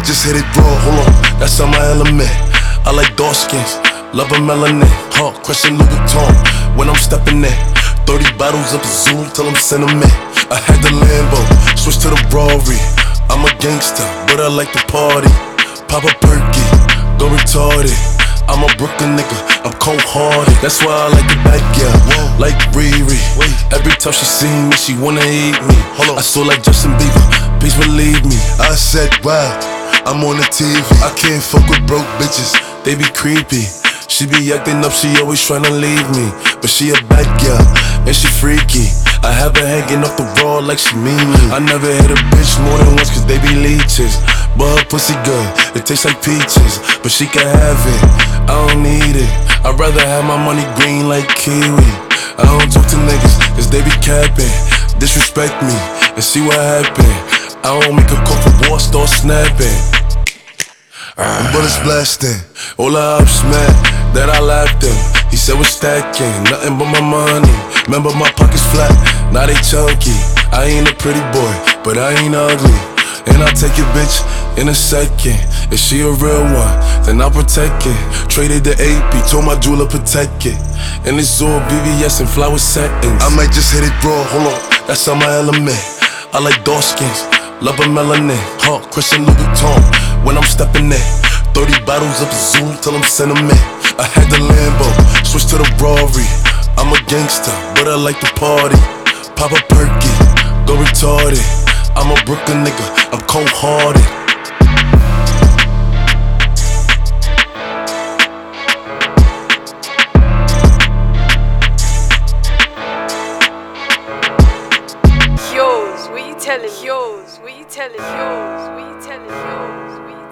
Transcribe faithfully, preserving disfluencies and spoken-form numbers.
just hit it raw, hold on, that's on my element. I like dark skins, love a melanin. Heart crushing Louis Vuitton when I'm stepping in. Thirty bottles up the Zoom till I'm sentiment. I had the Lambo, switch to the Rari. I'm a gangster, but I like to party. Pop a perky, go retarded. I'm a Brooklyn nigga, I'm cold-hearted. That's why I like the back, yeah, like Riri. Every time she see me, she wanna eat me. I saw like Justin Bieber, please believe me. I said, wow, I'm on the T V. I can't fuck with broke bitches, they be creepy. She be acting up, she always tryna leave me. But she a bad girl, and she freaky. I have her hanging off the wall like she mean me. I never hit a bitch more than once cause they be leeches. But her pussy good, it tastes like peaches. But she can have it, I don't need it. I'd rather have my money green like kiwi. I don't talk to niggas cause they be capping. Disrespect me and see what happen. I don't make a call for war, start snapping. And bullets blasting, all the ups mad that I laughed him. He said we're stacking, nothing but my money. Remember my pockets flat, now they chunky. I ain't a pretty boy, but I ain't ugly. And I'll take your bitch in a second. If she a real one, then I'll protect it. Traded the A P, told my jeweler protect it. And it's all B B S and flower settings. I might just hit it raw, hold on, that's on my element. I like dark skins, love a melanin. Heart crushing Louis Vuitton when I'm stepping in. Thirty bottles of the Zoom till I'm sentiment. I had the Lambo, switch to the Rari. I'm a gangster, but I like to party. Pop a perky, go retarded. I'm a Brooklyn nigga, I'm cold-hearted. Yours, what you telling? Yours, what you telling? Yours, what you telling? Yours, what you